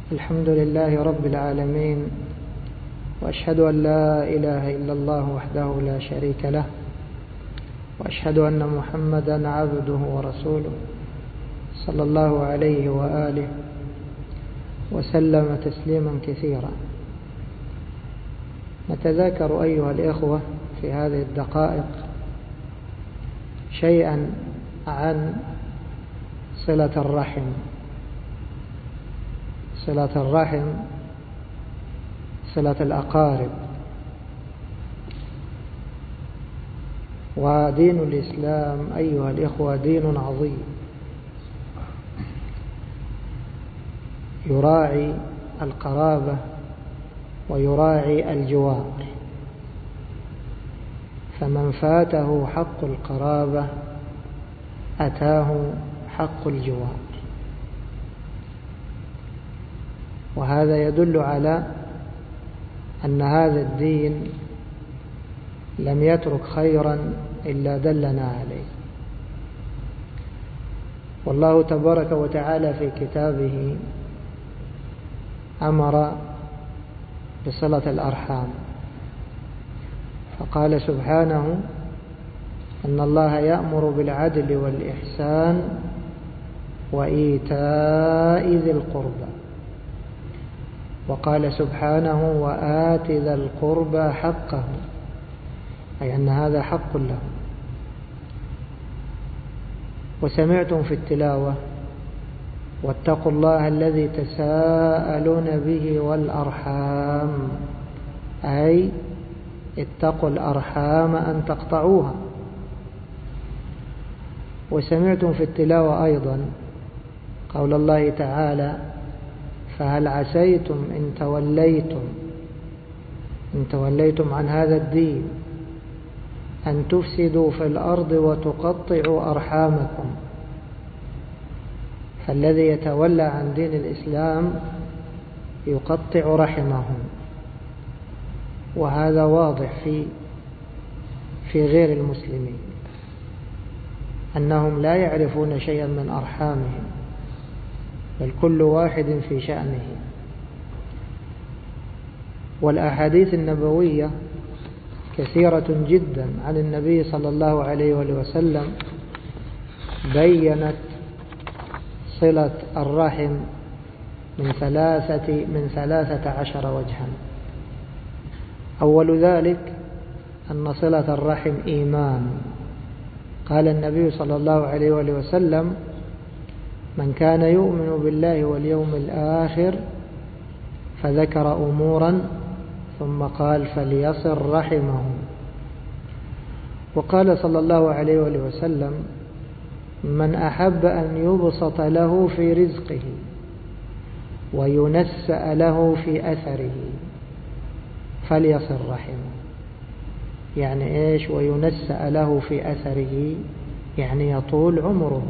الحمد لله رب العالمين، وأشهد أن لا إله إلا الله وحده لا شريك له، وأشهد أن محمدا عبده ورسوله صلى الله عليه وآله وسلم تسليما كثيرا. نتذاكر أيها الإخوة في هذه الدقائق شيئا عن صلة الرحم. صلة الرحم، صلة الأقارب. ودين الإسلام أيها الإخوة دين عظيم، يراعي القرابة ويراعي الجوار، فمن فاته حق القرابة أتاه حق الجوار، وهذا يدل على أن هذا الدين لم يترك خيرا إلا دلنا عليه. والله تبارك وتعالى في كتابه أمر بصلة الأرحام، فقال سبحانه أن الله يأمر بالعدل والإحسان وإيتاء ذي القربى، وقال سبحانه وآت ذا القربى حقه، أي أن هذا حق له. وسمعتم في التلاوة واتقوا الله الذي تساءلون به والأرحام، أي اتقوا الأرحام أن تقطعوها. وسمعتم في التلاوة أيضا قول الله تعالى فهل عسيتم إن توليتم عن هذا الدين أن تفسدوا في الأرض وتقطعوا أرحامكم. فالذي يتولى عن دين الإسلام يقطع رحمه، وهذا واضح في غير المسلمين أنهم لا يعرفون شيئا من أرحامهم، بل كل واحد في شأنه. والأحاديث النبوية كثيرة جدا عن النبي صلى الله عليه وسلم بيّنت صلة الرحم من 13 وجها. أول ذلك أن صلة الرحم إيمان. قال النبي صلى الله عليه وسلم من كان يؤمن بالله واليوم الآخر، فذكر أمورا ثم قال فليصل رحمه. وقال صلى الله عليه وسلم من أحب أن يبسط له في رزقه وينسأ له في أثره فليصل رحمه. يعني إيش وينسأ له في أثره؟ يعني يطول عمره.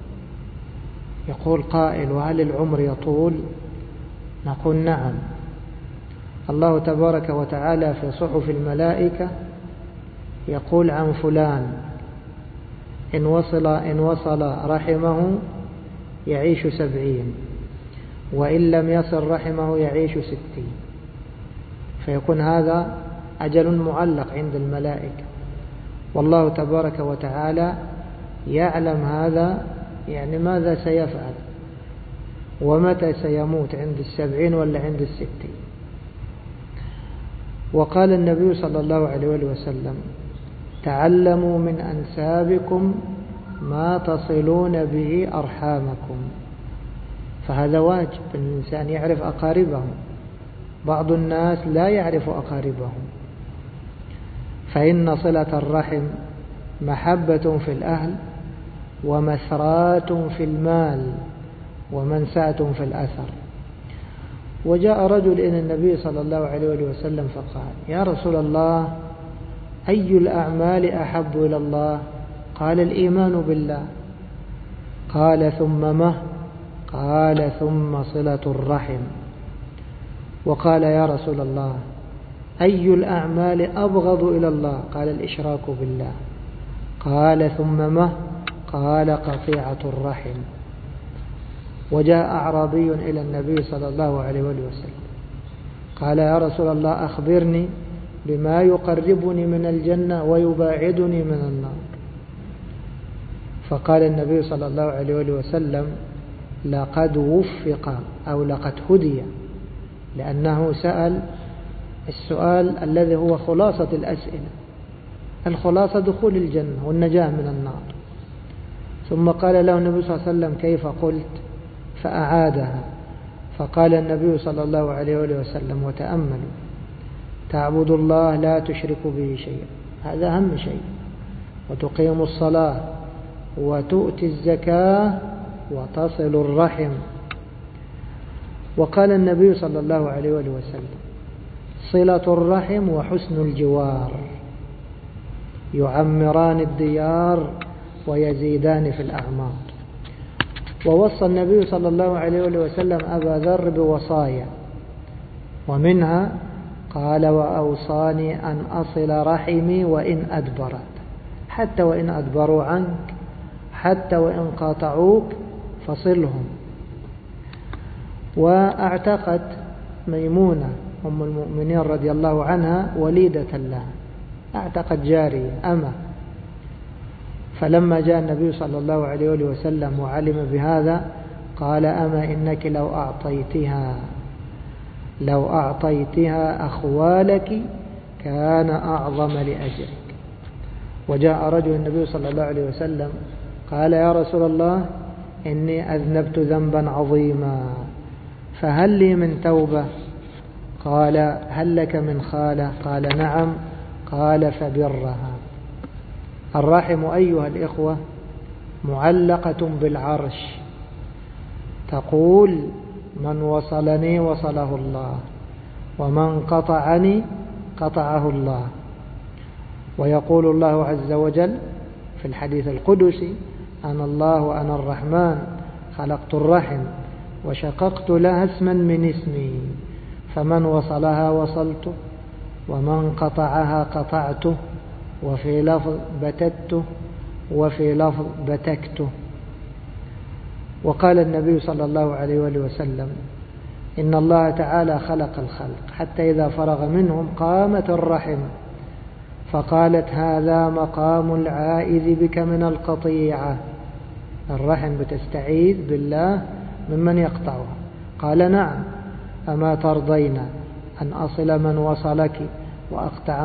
يقول قائل وهل العمر يطول؟ نقول نعم. الله تبارك وتعالى في صحف الملائكة يقول عن فلان إن وصل رحمه يعيش 70، وإن لم يصل رحمه يعيش 60. فيكون هذا أجل معلق عند الملائكة، والله تبارك وتعالى يعلم هذا، يعني ماذا سيفعل ومتى سيموت، عند 70 ولا عند 60. وقال النبي صلى الله عليه وسلم تعلموا من أنسابكم ما تصلون به أرحامكم. فهذا واجب الإنسان يعرف أقاربه. بعض الناس لا يعرف أقاربه، فإن صلة الرحم محبة في الأهل ومثرات في المال ومنسعة في الأثر. وجاء رجل إلى النبي صلى الله عليه وسلم فقال يا رسول الله أي الأعمال أحب إلى الله؟ قال الإيمان بالله. قال ثم ما؟ قال ثم صلة الرحم. وقال يا رسول الله أي الأعمال أبغض إلى الله؟ قال الإشراك بالله. قال ثم ما؟ قال قطيعة الرحم. وجاء أعرابي إلى النبي صلى الله عليه وسلم قال يا رسول الله أخبرني بما يقربني من الجنة ويباعدني من النار. فقال النبي صلى الله عليه وسلم لقد وفق أو لقد هدي، لأنه سأل السؤال الذي هو خلاصة الأسئلة، الخلاصة دخول الجنة والنجاة من النار. ثم قال له النبي صلى الله عليه وسلم كيف قلت؟ فأعادها. فقال النبي صلى الله عليه وسلم وتأملوا: تعبد الله لا تشرك به شيئا، هذا أهم شيء، وتقيم الصلاة وتؤتي الزكاة وتصل الرحم. وقال النبي صلى الله عليه وسلم: صلة الرحم وحسن الجوار يعمران الديار ويزيدان في الأعمار. ووصى النبي صلى الله عليه وسلم أبا ذر بوصايا، ومنها قال: وأوصاني أن أصل رحمي وإن أدبرت، حتى وإن أدبروا عنك، حتى وإن قاطعوك فصلهم. واعتقت ميمونة أم المؤمنين رضي الله عنها وليدة لها، اعتقت جارية أما. فلما جاء النبي صلى الله عليه وسلم وعلم بهذا قال: أما إنك لو أعطيتها أخوالك كان أعظم لأجرك. وجاء رجل النبي صلى الله عليه وسلم قال: يا رسول الله إني أذنبت ذنبا عظيما فهل لي من توبة؟ قال: هل لك من خالة؟ قال: نعم. قال: فبرها. الرحم أيها الإخوة معلقة بالعرش، تقول: من وصلني وصله الله، ومن قطعني قطعه الله. ويقول الله عز وجل في الحديث القدسي: أنا الله وأنا الرحمن خلقت الرحم وشققت لها اسما من اسمي، فمن وصلها وصلته، ومن قطعها قطعته، وفي لفظ بتته، وفي لفظ بتكته. وقال النبي صلى الله عليه وسلم: إن الله تعالى خلق الخلق حتى إذا فرغ منهم قامت الرحم فقالت: هذا مقام العائذ بك من القطيعة. الرحم بتستعيذ بالله ممن يقطعها. قال: نعم. أما ترضين أن أصل من وصلك وأقطع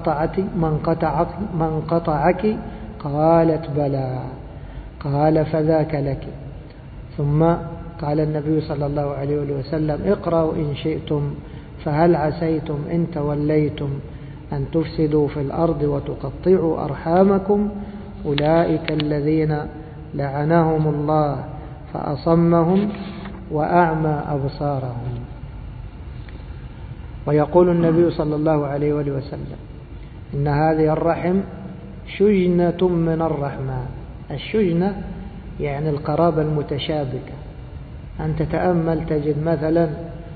من قطعك؟ قالت: بلى. قال: فذاك لك. ثم قال النبي صلى الله عليه وسلم: اقرأوا إن شئتم فهل عسيتم إن توليتم أن تفسدوا في الأرض وتقطعوا أرحامكم أولئك الذين لعنهم الله فأصمهم وأعمى أبصارهم. ويقول النبي صلى الله عليه وسلم: إن هذه الرحم شجنة من الرحمن. الشجنة يعني القرابة المتشابكة. أن تتأمل تجد مثلا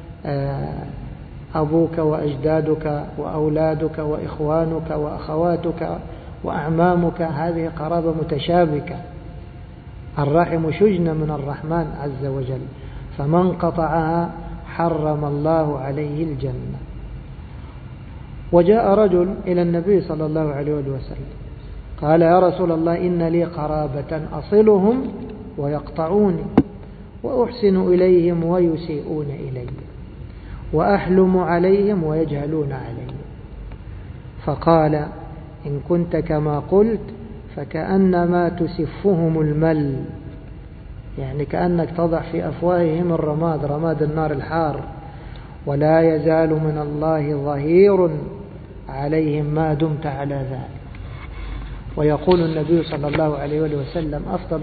أبوك وأجدادك وأولادك وإخوانك وأخواتك وأعمامك، هذه قرابة متشابكة. الرحم شجنة من الرحمن عز وجل، فمن قطعها حرم الله عليه الجنة. وجاء رجل إلى النبي صلى الله عليه وسلم قال: يا رسول الله إن لي قرابة أصلهم ويقطعوني، وأحسن إليهم ويسيئون إلي، وأحلم عليهم ويجهلون علي. فقال: إن كنت كما قلت فكأنما تسفهم المل، يعني كأنك تضع في أفواههم الرماد، رماد النار الحار، ولا يزال من الله ظهير عليهم ما دمت على ذلك. ويقول النبي صلى الله عليه وسلم: أفضل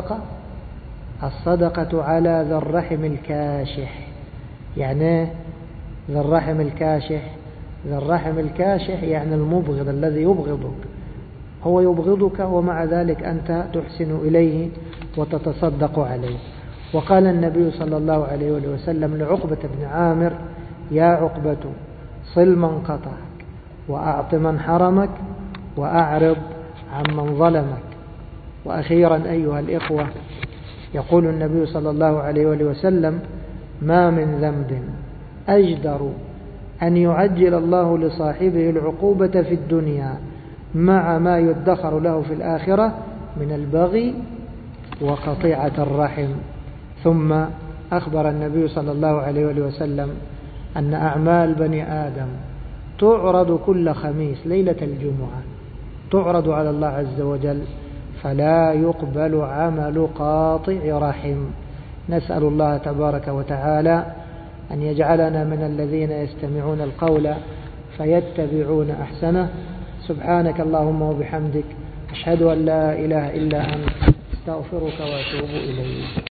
الصدقة على ذي الرحم الكاشح. يعني ذي الرحم الكاشح، ذي الرحم الكاشح يعني المبغض الذي يبغضك، هو يبغضك ومع ذلك أنت تحسن إليه وتتصدق عليه. وقال النبي صلى الله عليه وسلم لعقبة بن عامر: يا عقبة صل من قطعك، وأعط من حرمك، وأعرض عمن ظلمك. وأخيرا أيها الإخوة، يقول النبي صلى الله عليه وآله وسلم: ما من ذنب أجدر أن يعجل الله لصاحبه العقوبة في الدنيا مع ما يدخر له في الآخرة من البغي وقطيعة الرحم. ثم أخبر النبي صلى الله عليه وآله وسلم أن أعمال بني آدم تعرض كل خميس ليلة الجمعة، تعرض على الله عز وجل، فلا يقبل عمل قاطع رحم. نسأل الله تبارك وتعالى أن يجعلنا من الذين يستمعون القول فيتبعون أحسنه. سبحانك اللهم وبحمدك، أشهد أن لا إله إلا أنت، استغفرك وأتوب إليك.